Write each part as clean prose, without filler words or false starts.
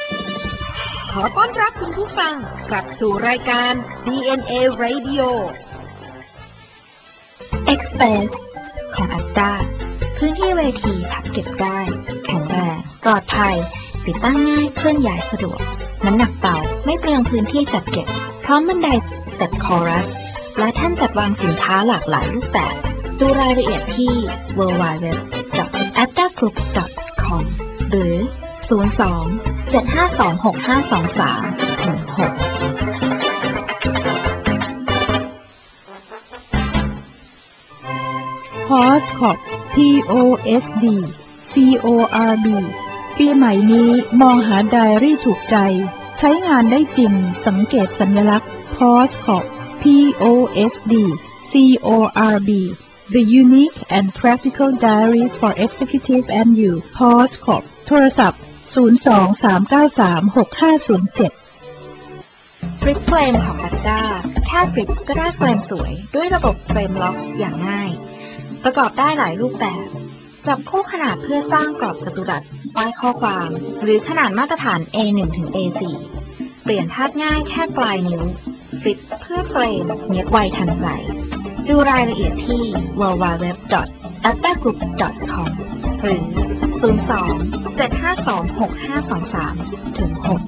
ขอต้อนรับคุณผู้ฟังกลับสู่รายการ DNA Radio Express ของ ADDA พื้นที่เวทีพับเก็บได้แข็งแรงปลอดภัยติดตั้งง่ายเคลื่อนย้ายสะดวกน้ำหนักเบาไม่เปลืองพื้นที่จัดเก็บพร้อมบันไดสเต็ปคอรัสและท่านจัดวางสินค้าหลากหลายรูปแบบดูรายละเอียดที่ www.addagroup.com หรือ 02-752-6523-6 Postcard POSD CORD ปีใหม่นี้มองหาไดอารี่ถูกใจใช้งานได้จริงสังเกตสัญลักษณ์ Postcard POSD CORD The Unique and Practical Diary for Executive and You Postcard โทรศัพท์02-393-6507 ฟลิปเฟรมของ ADDA แค่ฟลิปก็ได้เฟรมสวยด้วยระบบเฟรมล็อกอย่างง่ายประกอบได้หลายรูปแบบจับคู่ขนาดเพื่อสร้างกรอบจัตุรัสป้ายข้อความหรือขนาดมาตรฐาน A1 ถึง A4 เปลี่ยนธาตุง่ายแค่ปลายนิ้วฟลิปเพื่อเฟรมเนียบไวทันใจดูรายละเอียดที่ www.addagroup.com หรือ 02-752-6523-6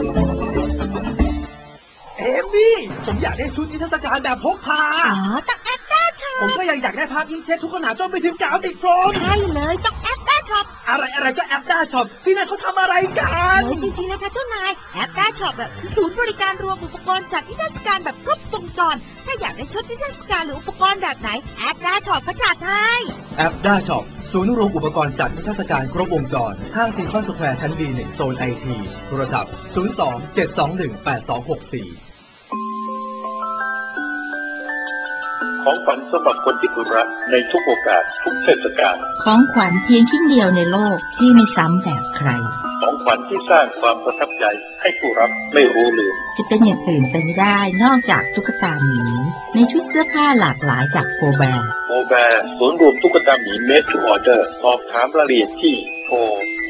เอมี่ผมอยากได้ชุดนิทรรศการแบบพกพาต้องแอดด้าช็อปผมก็อยากได้ภาพอิงเช็ดทุกขนาดจนไปถึงกาวติดโฟมใช่เลยต้องแอดด้าช็อปอะไรก็แอดด้าช็อปที่นั่นเขาทำอะไรกันจริงๆนะคะเจ้านายแอดด้าช็อปแบบศูนย์บริการรวมอุปกรณ์จัดนิทรรศการแบบครบวงจรถ้าอยากได้ชุดนิทรรศการหรืออุปกรณ์แบบไหนแอดด้าช็อปก็จัดให้แอดด้าช็อปศูนย์รวมอุปกรณ์จัดนิทรรศการครบวงจรห้างซีคอนสแควร์ชั้น B1 โซน IT โทรศัพท์02-721-8264 ของขวัญสำหรับคนที่คุณรักในทุกโอกาสทุกเทศกาลของขวัญเพียงชิ้นเดียวในโลกที่ไม่ซ้ำแบบใครของขวัญที่สร้างความประทับใจให้ผู้รับไม่รู้ลืมจะเป็นอย่างอื่นไปไม่ได้นอกจากตุ๊กตาหมีในชุดเสื้อผ้าหลากหลายจากโฟแบร์ศูนย์รวมตุ๊กตาหมีเมดทูออเดอร์สอบถามรายละเอียดที่โทร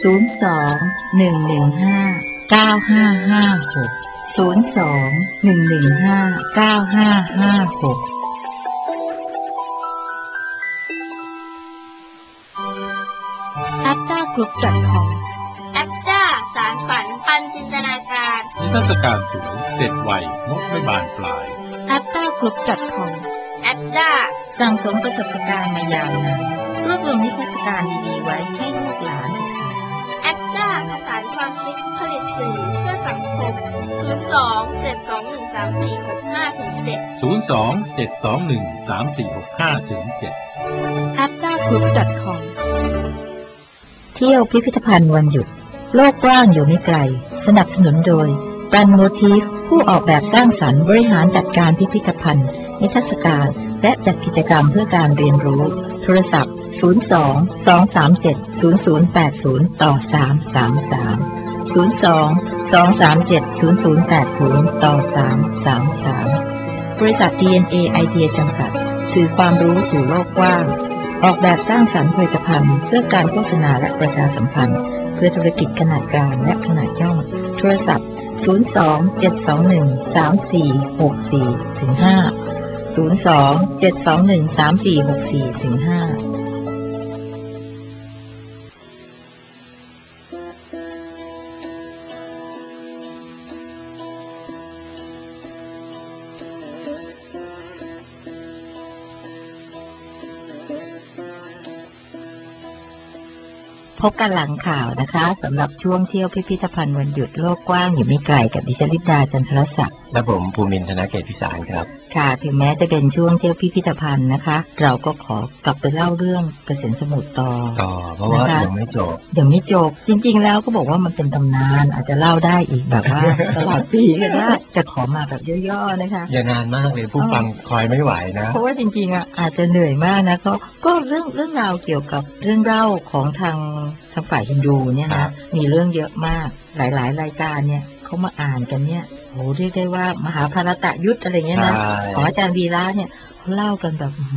02-115-9556 addagroup.com ADDA สารฝันปันจินตนาการนิทรรศการสวยเด็ดไวงดไม่บานปลาย addagroup.com ADDA สั่งสมประสบการณ์มายาวนานรวบรวมนิทรรศการดีๆไว้ให้ลูกหลานศึกษา ADDA ผสานความคิดผลิตสื่อเพื่อสังคม 02-721-3465-7 addagroup.com เที่ยวพิพิธภัณฑ์วันหยุดโลกกว้างอยู่ไม่ไกลสนับสนุนโดยรันโมทีฟผู้ออกแบบสร้างสรรค์บริหารจัดการพิพิธภัณฑ์นิทรรศการและจัดกิจกรรมเพื่อการเรียนรู้โทรศัพท์02-237-0080 ต่อ 333 02-237-0080 ต่อ 333 บริษัท DNA ไอเดียจำกัดสื่อความรู้สู่โลกกว้างออกแบบสร้างสรรค์ผลิตภัณฑ์เพื่อการโฆษณาและประชาสัมพันธ์เพื่อธุรกิจขนาดกลางและขนาดย่อมโทรศัพท์02-721-3464-5 02-721-3464-5พบกันหลังข่าวนะคะสำหรับช่วงเที่ยวพิพิธภัณฑ์วันหยุดโลกกว้างอยู่ไม่ไกลกับดิฉันฤทธาจันทรศักดิ์และผมภูมินทร์ธนเกษพิสารครับค่ะถึงแม้จะเป็นช่วงเที่ยวพิพิธภัณฑ์นะคะเราก็ขอกลับไปเล่าเรื่องเกษตรสมุทรต่อเพราะว่ายังไม่จบจริงๆแล้วก็บอกว่ามันเป็นตำนานอาจจะเล่าได้อีกแบบว่าตลอดปีก็ได้แต่ขอมาแบบย่อๆนะคะอย่านานมากเลยผู้ฟังคอยไม่ไหวนะเพราะว่าจริงๆอาจจะเหนื่อยมากนะก็เรื่องราวเกี่ยวกับเรื่องเล่าของทางฝ่ายฮินดูเนี่ยนะมีเรื่องเยอะมากหลายๆรายการเนี่ยเขามาอ่านกันเนี่ยโหเรียกได้ว่ามหาภารตยุทธอะไรเงี้ยนะของอาจารย์วีระเนี่ยเขาเล่ากันแบบ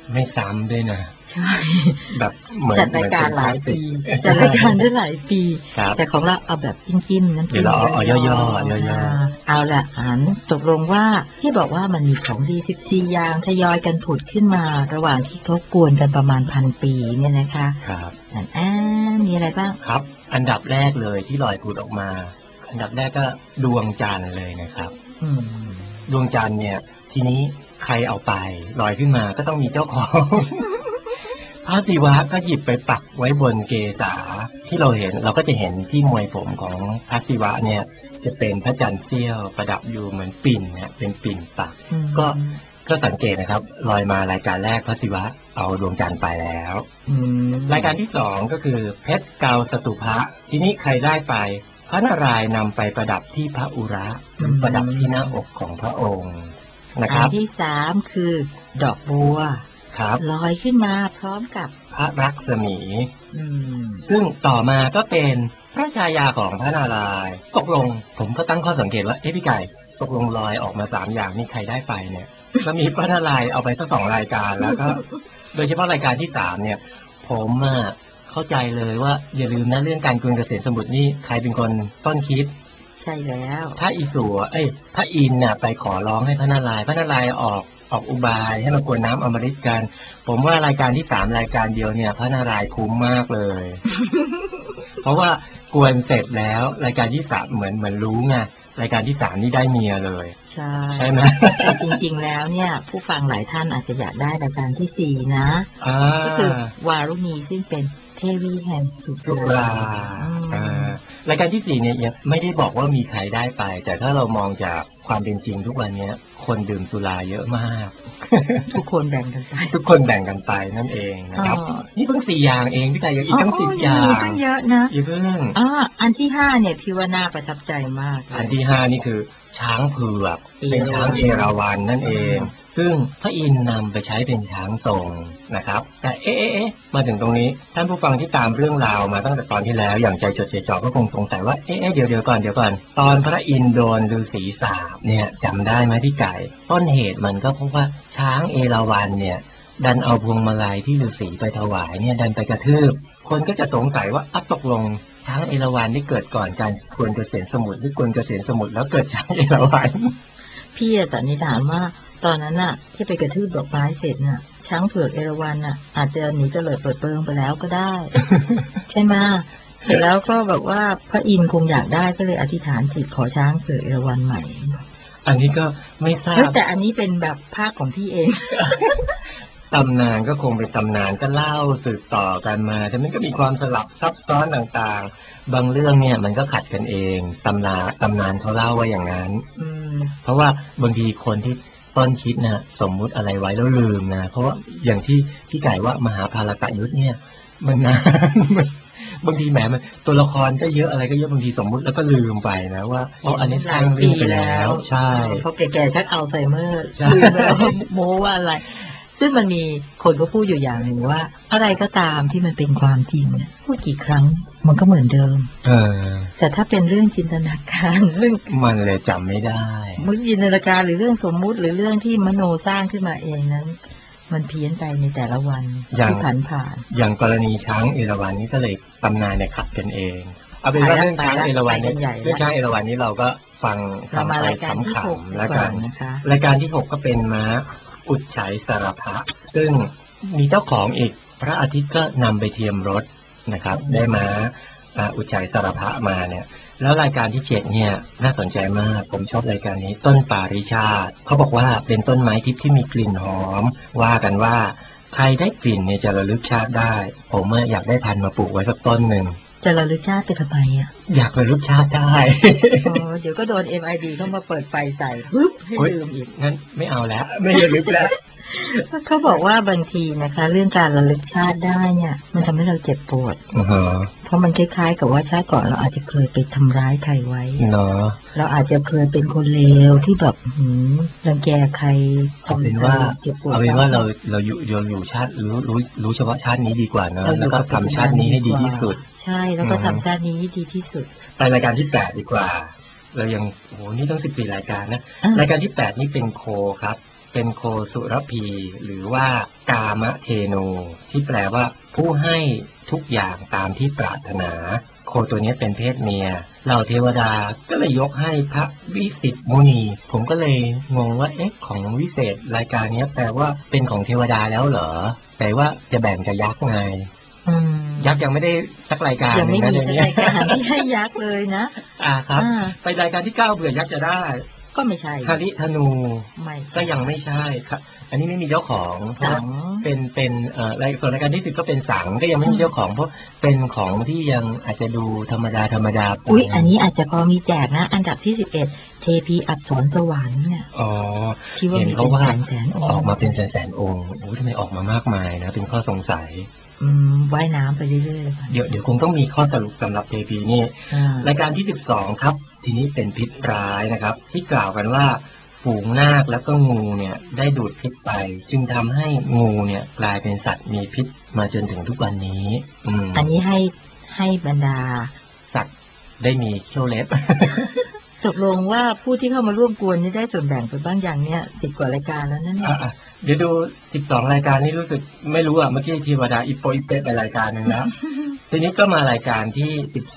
ไม่ซ้ำด้วยนะใช่แบบเหมือนจัดรายการหลายปีจัดรายการได้หลายปีแต่ของเราเอาแบบจิ้มๆน้ำจิ้มเดี๋ยวเราเอาย่อเอาละอ่านตกลงว่าที่บอกว่ามันมีของดี14อย่างทยอยกันผุดขึ้นมาระหว่างที่เขากวนกันประมาณ1,000 ปีเนี่ยนะคะครับมีอะไรบ้างครับอันดับแรกเลยที่ลอยผุดออกมาอันดับแรกก็ดวงจันทร์เลยนะครับดวงจันทร์เนี่ยทีนี้ใครเอาไปลอยขึ้นมาก็ต้องมีเจ้าของ พระศิวะก็หยิบไปปักไว้บนเกศาที่เราเห็นเราก็จะเห็นที่มวยผมของพระศิวะเนี่ยจะเป็นพระจันทร์เสี้ยวประดับอยู่เหมือนปิ่นเนี่ยเป็นปิ่นปักก็สังเกตนะครับลอยมารายการแรกพระศิวะเอาดวงจันทร์ไปแล้วรายการที่สองก็คือเพชรเกาสตุภะทีนี้ใครได้ไปพระนารายณ์นำไปประดับที่พระอุระประดับที่หน้าอกของพระองค์นะครับอันที่สามคือดอกบัวลอยขึ้นมาพร้อมกับพระลักษมีซึ่งต่อมาก็เป็นพระชายาของพระนารายณ์ตกลงผมก็ตั้งข้อสังเกตว่าพี่ไก่ตกลงลอยออกมา3อย่างนี่ใครได้ไปเนี่ยก็มีพระนารายณ์เอาไปสัก2รายการแล้วก็โดยเฉพาะรายการที่3เนี่ยผมเข้าใจเลยว่าอย่าลืมนะเรื่องการกวนเกษตรสมุทรนี่ใครเป็นคนต้นคิดใช่แล้วพระอิศวรพระอินทร์น่ะไปขอร้องให้พระนารายณ์ออกอุบายให้มากวนน้ำอมฤตกันผมว่ารายการที่3รายการเดียวเนี่ยพระนารายณ์คุ้มมากเลย เพราะว่ากวนเสร็จแล้วรายการที่3เหมือนรู้ไงรายการที่3นี่ได้เมียเลยใช่ไหมแต่จริงๆแล้วเนี่ยผู้ฟังหลายท่านอาจจะอยากได้รายการที่4นะก็คือวารุณีซึ่งเป็นเทวีแห่งสุรารายการที่4เนี่ยยังไม่ได้บอกว่ามีใครได้ไปแต่ถ้าเรามองจากความเป็นจริงทุกวันนี้คนดื่มสุราเยอะมากทุกคนแบ่งกันไปนั่นเองนะครับนี่เพิ่ง4อย่างเองพี่ไก่ยังอีกตั้ง10อย่างมีตั้งเยอะนะเพิ่งอันที่5เนี่ยพี่ว่าน่าประทับใจมากอันที่5นี่คือช้างเผือกเป็นช้างเอราวัณนั่นเองซึ่งพระอินทร์นำไปใช้เป็นช้างทรงนะครับแต่มาถึงตรงนี้ท่านผู้ฟังที่ตามเรื่องราวมาตั้งแต่ตอนที่แล้วอย่างใจจดใจจ่อก็คงสงสัยว่าเดี๋ยวก่อนตอนพระอินทร์โดนฤาษีสาปเนี่ยจำได้ไหมพี่ไก่ต้นเหตุมันก็เพราะว่าช้างเอราวัณเนี่ยดันเอาพวงมาลัยที่ฤาษีไปถวายเนี่ยดันไปกระทืบคนก็จะสงสัยว่าตกลงช้างเอราวัณนี่เกิดก่อนการกวนเกษตรสมุทรหรือกวนเกษตรสมุทรแล้วเกิดช้างเอราวัณพี่สันนิษฐานว่าตอนนั้นน่ะที่ไปกระทืบดอกไม้เสร็จน่ะช้างเผือกเอราวัณน่ะอาจจะหนีเตลิดเปิดเปิงไปแล้วก็ได้ ใช่ไหมเสร็จแล้วก็แบบว่าพระอินทร์คงอยากได้ก็เลยอธิษฐานจิตขอช้างเผือกเอราวัณใหม่อันนี้ก็ไม่ทราบแต่อันนี้เป็นแบบภาคของพี่เองตำนานก็คงเป็นตำนานก็เล่าสืบต่อกันมาแต่มันก็มีความสลับซับซ้อนต่างๆบางเรื่องเนี่ยมันก็ขัดกันเองตำนานเขาเล่าว่าอย่างนั้นเพราะว่าบางทีคนที่ต้นคิดนะสมมุติอะไรไว้แล้วลืมนะเพราะว่าอย่างที่พี่ไก่ว่ามหาภารตยุทธเนี่ยมันนานบางทีแหมมันตัวละครก็เยอะอะไรก็เยอะบางทีสมมุติแล้วก็ลืมไปนะว่าอันนี้สร้างเรื่องไปแล้วใช่เขาแก่ๆชักอัลไซเมอร์ลืมแล้วโม้ว่าอะไรซึ่งมันมีคนก็พูดอยู่อย่างหนึ่งว่าอะไรก็ตามที่มันเป็นความจริงพูดกี่ครั้งมันก็เหมือนเดิมแต่ถ้าเป็นเรื่องจินตนาการเรื่องมันเลยจำไม่ได้มันจินตนาการหรือเรื่องสมมุติหรือเรื่องที่มโนสร้างขึ้นมาเองนั้นมันเพี้ยนไปในแต่ละวันที่ผ่านอย่างกรณีช้างเอราวัณนี่ก็เลยตำนานเนี่ยขัดกันเองเอาเป็นว่าเรื่องช้างเอราวัณเนี่ยเรื่องช้างเอราวัณนี้เราก็ฟังไปขำๆแล้วกันรายการที่6ก็เป็นม้าอุจไฉสารพะซึ่งมีเจ้าของอีกพระอาทิตย์ก็นำไปเทียมรถนะครับได้ม้าอุจไฉสารพะมาเนี่ยแล้วรายการที่7เนี่ยน่าสนใจมากผมชอบรายการนี้ต้นปาริชาติเขาบอกว่าเป็นต้นไม้ทิพย์ที่มีกลิ่นหอมว่ากันว่าใครได้กลิ่นเนี่ยจะระลึกชาติได้ผมอยากได้พันธุ์มาปลูกไว้สักต้นหนึ่งจะระลึกชาติไปทำไมอยากระลึกชาติได้เดี๋ยวก็โดน MIB เข้ามาเปิดไฟใส่ปึ๊บให้ลืมอีกงั้นไม่เอาแล้วไม่ระลึกแล้วเขาบอกว่าบางทีนะคะเรื่องการระลึกชาติได้เนี่ยมันทำให้เราเจ็บปวดเพราะมันคล้ายๆกับว่าชาติก่อนเราอาจจะเคยไปทำร้ายใครไว้เราอาจจะเคยเป็นคนเลวที่แบบรังแกใครเอาเป็นว่าเราอยู่ชาติรู้เฉพาะชาตินี้ดีกว่านะแล้วก็ทำชาตินี้ให้ดีที่สุดใช่แล้วก็ทำชาตินี้ให้ดีที่สุดไปรายการที่8ดีกว่าเรายังโอ้โหนี่ต้อง14รายการนะรายการที่8นี่เป็นโคครับเป็นโคสุรพีหรือว่ากามเทโนที่แปลว่าผู้ให้ทุกอย่างตามที่ปรารถนาโคตัวนี้เป็นเพศเมียเหล่าเทวดาก็เลยยกให้พระวิสิทธิมุนีผมก็เลยงงว่าของวิเศษรายการนี้แปลว่าเป็นของเทวดาแล้วเหรอแต่ว่าจะแบ่งกับยักษ์ไงยักษ์ยังไม่ได้สักรายการยังไม่มีสักรายการที่ให้ยักษ์เลยนะครับไปรายการที่9เผื่อยักษ์จะได้ก็ไม่ใช่ฮาริธนูก็ยังไม่ใช่ครับอันนี้ไม่มีเจ้าของสังเป็นส่วนรายการที่10ก็เป็นสังก็ยังไม่มีเจ้าของเพราะเป็นของที่ยังอาจจะดูธรรมดาอุ๊ยอันนี้อาจจะพอมีแจกนะอันดับที่11เทพีอักษรสวรรค์เนี่ยที่ว่ามีเป็นแสนออกมาเป็นแสนองค์โอ้ทำไมออกมามากมายนะเป็นข้อสงสัยว่ายน้ำไปเรื่อยๆเดี๋ยวคงต้องมีข้อสรุปสำหรับเทพีนี่รายการที่12ครับทีนี้เป็นพิษร้ายนะครับที่กล่าวกันว่าฝูงนาคแล้วก็งูเนี่ยได้ดูดพิษไปจึงทำให้งูเนี่ยกลายเป็นสัตว์มีพิษมาจนถึงทุกวันนี้อันนี้ให้บรรดาสัตว์ได้มีเขี้ยวเล็บตกลงว่าผู้ที่เข้ามาร่วมกวนนี่ได้ส่วนแบ่งไปบ้างอย่างเนี้ย10 กว่ารายการแล้วนั่นเนี่ยเดี๋ยวดู12รายการนี้รู้สึกไม่รู้เมื่อกี้เทวดาอิปโปอิเปไปรายการนึงแล้ว ทีนี้ก็มารายการที่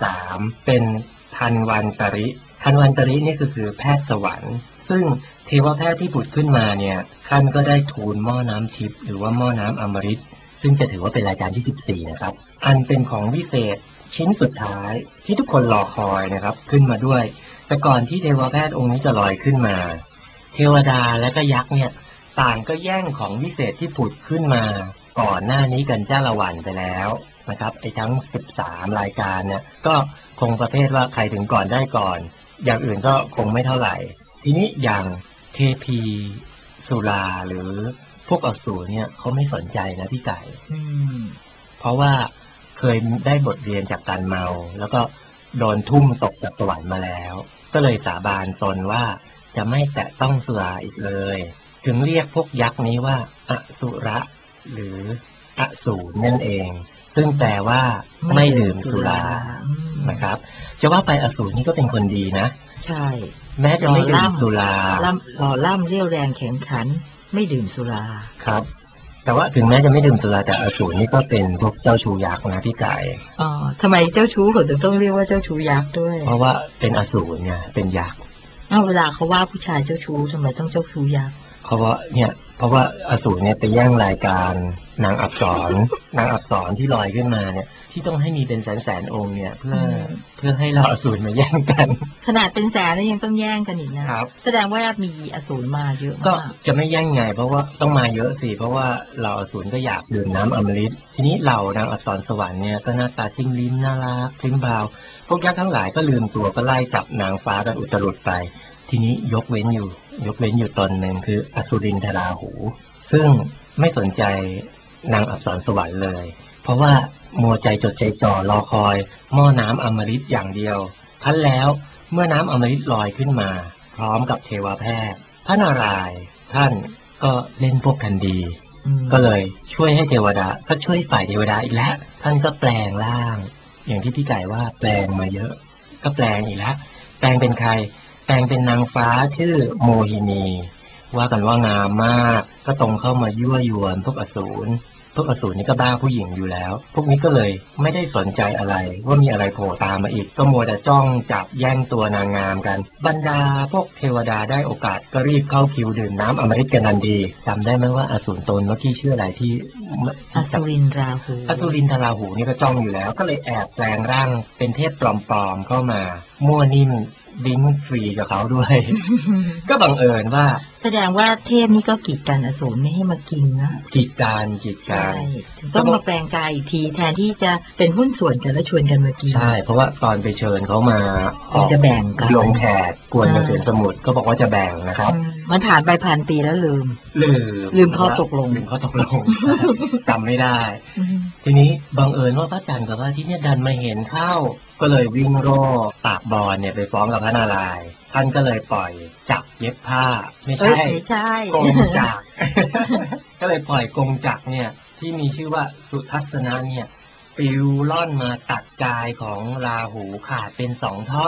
13เป็นทันวันตรินี่ก็คือแพทย์สวรรค์ซึ่งเทวแพทย์ที่ผุดขึ้นมาเนี่ยท่านก็ได้ทูลหม้อน้ำทิพย์หรือว่าหม้อน้ำอมฤตซึ่งจะถือว่าเป็นรายการที่14นะครับอันเป็นของวิเศษชิ้นสุดท้ายที่ทุกคนรอคอยนะครับขึ้นมาด้วยแต่ก่อนที่เทวแพทย์องค์นี้จะลอยขึ้นมาเทวดาและก็ยักษ์เนี่ยต่างก็แย่งของวิเศษที่ผุดขึ้นมาก่อนหน้านี้กันจ้าละวันไปแล้วนะครับไอ้ทั้ง13รายการเนี่ยก็คงประเภทว่าใครถึงก่อนได้ก่อนอย่างอื่นก็คงไม่เท่าไหร่ทีนี้อย่างเทพีสุราหรือพวกอสูรเนี่ยเขาไม่สนใจนะพี่ไก่เพราะว่าเคยได้บทเรียนจากการเมาแล้วก็โดนทุ่มตกจากสวรรค์มาแล้วก็เลยสาบานตนว่าจะไม่แตะต้องสุราอีกเลยถึงเรียกพวกยักษ์นี้ว่าอสุระหรืออสูรนั่นเองซึ่งแปลว่าไม่ดื่มสุรานะครับจะว่าไปอสูรนี่ก็เป็นคนดีนะใช่แม้จะไม่ดื่มสุราหล่อล่ำเรี่ยวแรงแข็งขันไม่ดื่มสุราครับแต่ว่าถึงแม้จะไม่ดื่มสุราแต่อสูรนี่ก็เป็นพวกเจ้าชู้ยักษ์นะพี่ไก่ทำไมเจ้าชู้เขาถึงต้องเรียกว่าเจ้าชู้ยักษ์ด้วยเพราะว่าเป็นอสูรไงเป็นยักษ์เวลาเขาว่าผู้ชายเจ้าชู้ทำไมต้องเจ้าชู้ยักษ์เพราะว่าอสูรเนี่ยไปแย่งรายการนางอักษรที่ลอยขึ้นมาเนี่ยที่ต้องให้มีเป็นแสนองค์เนี่ยเพื่อให้เราอสูรมาแย่งกันขนาดเป็นแสนแล้วยังต้องแย่งกันอีกนะครับแสดงว่ามีอสูรมาเยอะก็จะไม่แย่งไงเพราะว่าต้องมาเยอะสิเพราะว่าเราอสูรก็อยากดื่มน้ำอมฤตทีนี้เหล่านางอักษรสวรรค์เนี่ยก็หน้าตาจิ้มลิ้มน่ารักพริ้งพราวพวกยักษ์ทั้งหลายก็ลืมตัวก็ไล่จับนางฟ้ากันอุตรุดไปทีนี้ยกเว้นอยู่ตนหนึ่งคืออสุรินทราหูซึ่งไม่สนใจนางอักษรสวรรค์เลยเพราะว่ามัวใจจดใจจ่อรอคอยหม้อน้ำอมฤตอย่างเดียวคั้นแล้วเมื่อน้ำอมฤตลอยขึ้นมาพร้อมกับเทวแพทย์พระนารายณ์ท่านก็เล่นพวกกันดีก็เลยช่วยให้เทวดาก็ช่วยฝ่ายเทวดาอีกแล้วท่านก็แปลงร่างอย่างที่พี่ไก่ว่าแปลงมาเยอะก็แปลงอีกแล้วแปลงเป็นใครแปลงเป็นนางฟ้าชื่อโมหินีว่ากันว่างามมากก็ตรงเข้ามายั่วยวนพวกอสูรนี่ก็บ้าผู้หญิงอยู่แล้วพวกนี้ก็เลยไม่ได้สนใจอะไรว่ามีอะไรโผล่ตามมาอีกก็มัวแต่จ้องจับแย่งตัวนางงามกันบรรดาพวกเทวดาได้โอกาสก็รีบเข้าคิวดื่มน้ำอมฤตกันทันทีจำได้ไหมว่าอสูรตนเมื่อกี้ชื่ออะไรที่อสุรินทราหูนี่ก็จ้องอยู่แล้วก็เลยแอบแปลงร่างเป็นเทพปลอมๆเข้ามามั่วนิ่มดิ้งฟรีกับเขาด้วย ก็บังเอิญว่าแสดงว่าเทพนี่ก็กีดกันอสูรไม่ให้มากินนะกีดกันต้องมาแปลงกายอีกทีแทนที่จะเป็นหุ้นส่วนกันแล้วชวนกันมากินใช่เพราะว่าตอนไปเชิญเขามาจะแบ่งกันลงแขกกวนกระเสือสมุทรก็บอกว่าจะแบ่งนะครับมันผ่านไปพันปีแล้วลืมข้อตกลงจำไม่ได้ทีนี้บังเอิญว่าพระจันทร์กับพระอาทิตย์เนี่ยดันมาเห็นเข้าก็เลยวิ่งโร่ปากบอลเนี่ยไปฟ้องกับพระนารายณ์ท่านก็เลยปล่อยจักรเย็บผ้าไม่ใช่กงจักร ก็เลยปล่อยกงจักรเนี่ยที่มีชื่อว่าสุทัศนะเนี่ยปลิวล่อนมาตัดกายของราหูขาดเป็น2 ท่อน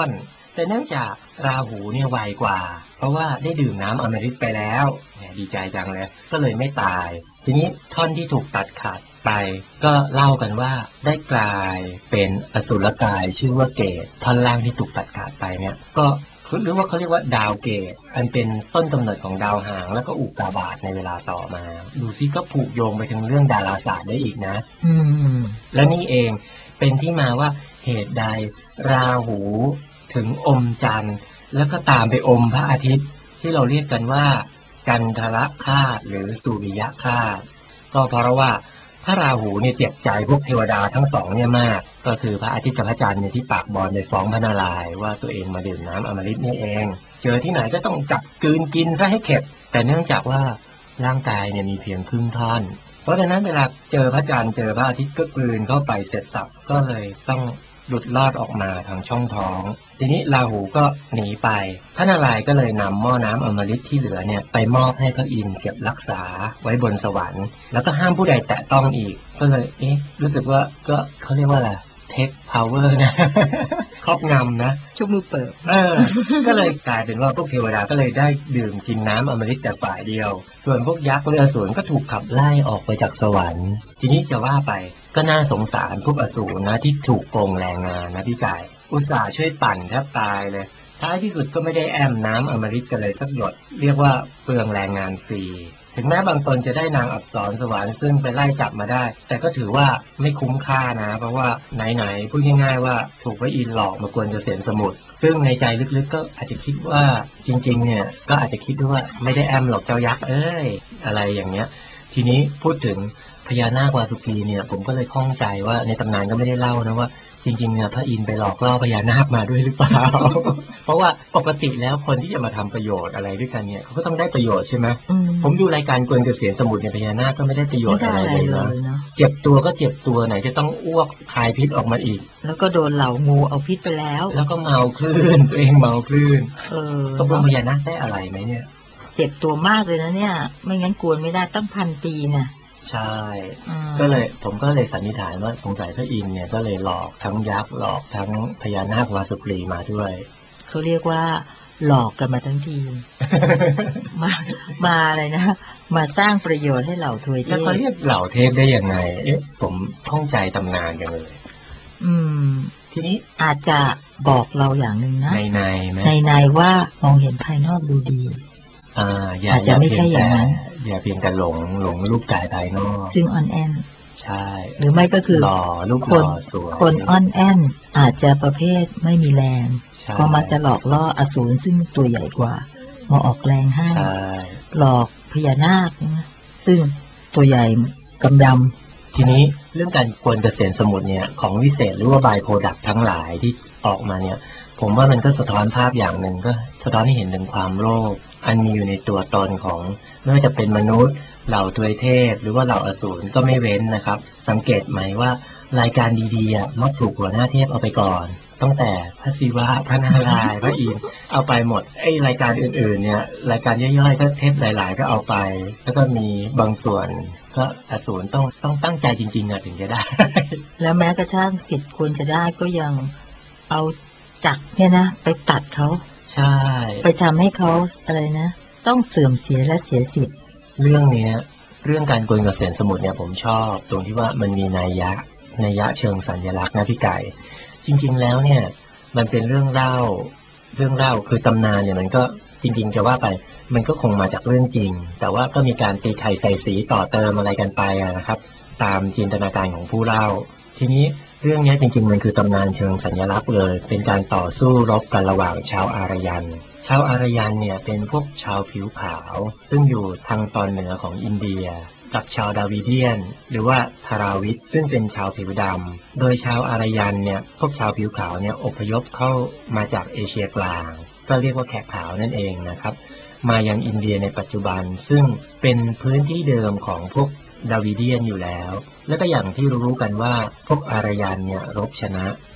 แต่เนื่องจากราหูเนี่ยไวกว่าเพราะว่าได้ดื่มน้ำอมฤตไปแล้วดีใจจังเลยก็เลยไม่ตายทีนี้ท่อนที่ถูกตัดขาดไปก็เล่ากันว่าได้กลายเป็นอสุรกายชื่อว่าเกศท่อนล่างที่ถูกตัดขาดไปเนี่ยก็หรือว่าเขาเรียกว่าดาวเกศอันเป็นต้นกำเนิดของดาวหางแล้วก็อุกกาบาตในเวลาต่อมาดูซิก็ผูกโยงไปถึงเรื่องดาราศาสตร์ได้อีกนะและนี่เองเป็นที่มาว่าเหตุใดราหูถึงอมจันทร์แล้วก็ตามไปอมพระอาทิตย์ที่เราเรียกกันว่าจันทรคาตหรือสุริยคาตก็เพราะว่าพระราหูเนี่ยเจ็บใจพวกเทวดาทั้งสองเนี่ยมากก็คือพระอาทิตย์กับพระจันทร์เนี่ยที่ปากบอลไปฟ้องพระนารายณ์ว่าตัวเองมาดื่มน้ำอมฤตนี่เองเจอที่ไหนก็ต้องจับกลืนกินซะให้เข็ดแต่เนื่องจากว่าร่างกายเนี่ยมีเพียงครึ่งท่อนเพราะฉะนั้นเวลาเจอพระจันทร์เจอพระอาทิตย์ก็กลืนเข้าไปเสร็จสับก็เลยต้องหลุดลอดออกมาทางช่องท้องทีนี้ราหูก็หนีไปพระนารายณ์ก็เลยนำหม้อน้ำอมฤตที่เหลือเนี่ยไปมอบให้พระอินทร์เก็บรักษาไว้บนสวรรค์แล้วก็ห้ามผู้ใดแตะต้องอีกก็เลยรู้สึกว่าก็เขาเรียกว่าอะไรเทคพาวเวอร์นะ ครอบงำนะชุบมือเปิดก็เลยกลายเป็นว่าพวกเทวดาก็เลยได้ดื่มกินน้ำอมฤตแต่ฝ่ายเดียวส่วนพวกยักษ์หรืออสูรก็ถูกขับไล่ออกไปจากสวรรค์ทีนี้จะว่าไปก็น่าสงสารพวกอสูรนะที่ถูกโกงแรงงานนะพี่จ่ายอุตส่าห์ช่วยปั่นแทบตายเลยท้ายที่สุดก็ไม่ได้แอมน้ำอมฤตกันเลยสักหยดเรียกว่าเปลืองแรงงานฟรีถึงแม้บางตนจะได้นางอัปสรสวรรค์ซึ่งไปไล่จับมาได้แต่ก็ถือว่าไม่คุ้มค่านะเพราะว่าไหนๆพูดง่ายๆว่าถูกพระอินทร์หลอกมากวนเกษมสมุทรซึ่งในใจลึกๆก็อาจจะคิดว่าจริงๆเนี่ยก็อาจจะคิดว่าไม่ได้แอมหรอกเจ้ายักษ์อะไรอย่างเงี้ยทีนี้พูดถึงพญานาควาสุกีเนี่ยผมก็เลยข้องใจว่าในตำนานก็ไม่ได้เล่านะว่าจริงๆเนี่ยพระอินทร์ไปหลอกล่อพญานาคมาด้วยหรือเปล่า เพราะว่าปกติแล้วคนที่จะมาทำประโยชน์อะไรด้วยกันเนี่ยเขาก็ต้องได้ประโยชน์ใช่ไหมผมดูรายการกวนเกษียณสมุทรเนี่ยพญานาคก็ไม่ได้ประโยชน์อะไรเลยนะเจ็บตัวก็เจ็บตัวไหนจะต้องอ้วกคายพิษออกมาอีกแล้วก็โดนเหล่างูเอาพิษไปแล้วแล้วก็เมาคลื่นตัวเองเมาคลื่นตกลงพญานาคได้อะไรไหมเนี่ยเจ็บตัวมากเลยนะเนี่ยไม่งั้นกวนไม่ได้ตั้ง1,000 ปีนะใช่ก็เลยผมก็เลยสันนิษฐานว่าสงสัยพระอินทร์เนี่ยก็เลยหลอกทั้งยักษ์หลอกทั้งพญานาควาสุกรีมาด้วยเขาเรียกว่าหลอกกันมาทั้งที มาอะไรนะมาสร้างประโยชน์ให้เหล่าทวยเทพแล้วเขาเรียกเหล่าเทพได้ยังไงผมท่องใจตำนานกันเลยทีนี้อาจจะบอกเราอย่างหนึ่งนะในว่ามองเห็นภายนอกดูดีอาจจะไม่ใช่อย่างนั้นอย่าเพียงแต่หลงรูปกายภายนอกซึ่งอ่อนแอนใช่หรือไม่ก็คือคนอ่อนแอนอาจจะประเภทไม่มีแรงก็มักจะหลอกล่ออสูรซึ่งตัวใหญ่กว่ามาออกแรงให้หลอกพญานาคซึ่งตัวใหญ่กำยำทีนี้เรื่องการกวนเกษมสมุทรเนี่ยของวิเศษหรือว่าบายโปรดักต์ทั้งหลายที่ออกมาเนี่ยผมว่ามันก็สะท้อนภาพอย่างหนึ่งก็สะท้อนให้เห็นถึงความโลภอันมีอยู่ในตัวตนของไม่ว่าจะเป็นมนุษย์เหล่าทวยเทพหรือว่าเหล่าอสูรก็ไม่เว้นนะครับสังเกตไหมว่ารายการดีๆมักถูกหัวหน้าเทพเอาไปก่อนตั้งแต่พระศิวะพระนารายณ์พระอินทร์เอาไปหมดรายการอื่นๆเนี่ยรายการย่อยๆก็เทพหลายๆก็เอาไปแล้วก็มีบางส่วนก็อสูรต้องตั้งใจจริงๆถึงจะได้แล้วแม้กระทั่งสิทธิ์ควรจะได้ก็ยังเอาจักรเนี่ยนะไปตัดเขาใช่ไปทำให้เขาอะไรนะต้องเสื่อมเสียและเสียสิทธิ์เรื่องนี้เรื่องการกวนเกษมสมุทรเนี่ยผมชอบตรงที่ว่ามันมีนัยยะเชิงสัญลักษณ์นะพี่ไก่จริงๆแล้วเนี่ยมันเป็นเรื่องเล่าคือตำนานเนี่ยมันก็จริงๆจะว่าไปมันก็คงมาจากเรื่องจริงแต่ว่าก็มีการตีไข่ใส่สีต่อเติมอะไรกันไปนะครับตามจินตนาการของผู้เล่าทีนี้เรื่องนี้จริงๆมันคือตำนานเชิงสัญลักษณ์เลยเป็นการต่อสู้รบกันระหว่างชาวอารยันเนี่ยเป็นพวกชาวผิวขาวซึ่งอยู่ทางตอนเหนือของอินเดียกับชาวดาวิเดียนหรือว่าทาราวิดซึ่งเป็นชาวผิวดำโดยชาวอารยันเนี่ยพวกชาวผิวขาวเนี่ยอพยพเข้ามาจากเอเชียกลางก็เรียกว่าแขกขาวนั่นเองนะครับมายังอินเดียในปัจจุบันซึ่งเป็นพื้นที่เดิมของพวกดาวิเดียนอยู่แล้วแล้วก็อย่างที่รู้กันว่าพวกอารยันเนี่ยรบชนะ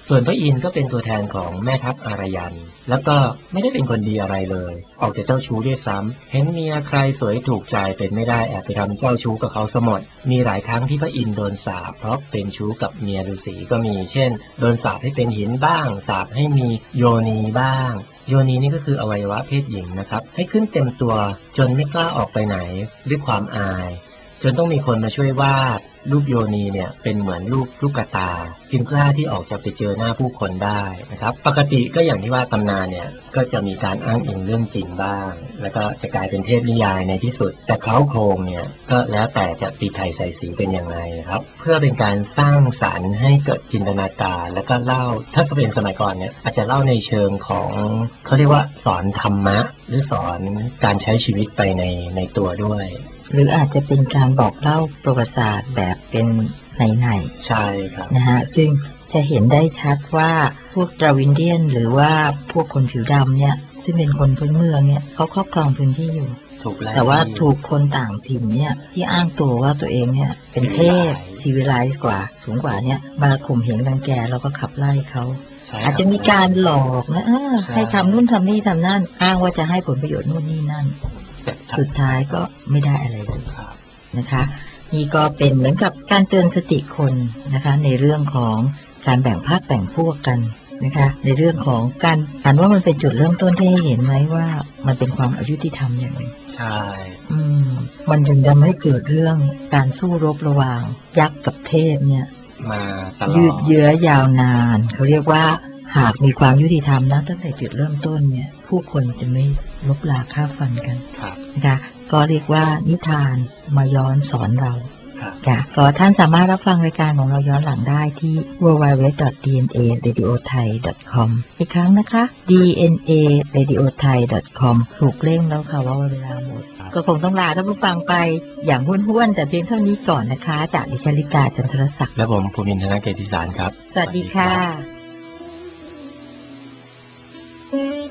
ส่วนพระอินทร์ก็เป็นตัวแทนของแม่ทัพอารยันแล้วก็ไม่ได้เป็นคนดีอะไรเลยออกจากเจ้าชู้ด้วยซ้ำเห็นเมียใครสวยถูกใจเป็นไม่ได้แอบไปทำเจ้าชู้กับเขาซะหมดมีหลายครั้งที่พระอินทร์โดนสาปเพราะเป็นชู้กับเมียฤาษีก็มีเช่นโดนสาปให้เป็นหินบ้างสาปให้มีโยนีบ้างโยนีนี่ก็คืออวัยวะเพศหญิงนะครับให้ขึ้นเต็มตัวจนไม่กล้าออกไปไหนด้วยความอายจนต้องมีคนมาช่วยวาดรูปโยนีเนี่ยเป็นเหมือนรูปลูกตาจึงกล้าที่ออกจะไปเจอหน้าผู้คนได้นะครับปกติก็อย่างที่ว่าตำนานเนี่ยก็จะมีการอ้างอิงเรื่องจริงบ้างแล้วก็จะกลายเป็นเทพนิยายในที่สุดแต่เค้าโครงเนี่ยก็แล้วแต่จะตีไทยใส่สีเป็นอย่างไรครับเพื่อเป็นการสร้างสรรค์ให้เกิดจินตนาการแล้วก็เล่าถ้าเป็นสมัยก่อนเนี่ยอาจจะเล่าในเชิงของเขาเรียกว่าสอนธรรมะหรือสอนการใช้ชีวิตไปในตัวด้วยหรืออาจจะเป็นการบอกเล่าประวัติศาสตร์แบบเป็นไหนๆใช่ครับนะฮะซึ่งจะเห็นได้ชัดว่าพวกดราวินเดียนหรือว่าพวกคนผิวดำเนี่ยซึ่งเป็นคนพื้นเมืองเนี่ยเขาครอบครองพื้นที่อยู่แต่ว่าถูกคนต่างถิ่นเนี่ยที่อ้างตัวว่าตัวเองเนี่ยเป็นเทพซีวิไลซ์กว่าสูงกว่าเนี่ยมาข่มเหงรังแกแล้วก็ขับไล่เขาอาจจะมีการหลอกนะให้ทำนู่นทำนี่ทำนั่นอ้างว่าจะให้ผลประโยชน์นู่นนี่นั่นสุดท้ายก็ไม่ได้อะไรเลยนะคะนี่ก็เป็นเหมือนกับการเตือนสติคนนะคะในเรื่องของการแบ่งพรรคแบ่งพวกกันนะคะในเรื่องของการอ่านว่ามันเป็นจุดเริ่มต้นที่ให้เห็นไหมว่ามันเป็นความอายุติธรรมอย่างหนึ่งใช่มันถึงจะไม่เกิดเรื่องการสู้รบระหว่างยักษ์กับเทพเนี่ยมาตลอดยืดเยื้อยาวนานเขาเรียกว่าหากมีความยุติธรรมนะตั้งแต่จุดเริ่มต้นเนี่ยผู้คนจะไม่ลบราฆ่าฟันกันนะคะก็เรียกว่านิทานมาย้อนสอนเราค่ะก็ท่านสามารถรับฟังรายการของเราย้อนหลังได้ที่ www.dnaradiothai.com อีกครั้งนะคะ dnaradiothai.com ถูกเร่งแล้วค่ะว่าเวลาหมดก็คงต้องลาท่านผู้ฟังไปอย่างห้วนๆแต่เพียงเท่านี้ก่อนนะคะจากดิฉันลิกาจันทรศักดิ์และผมภูมินทนาเกติสารครับสวัสดีค่ะ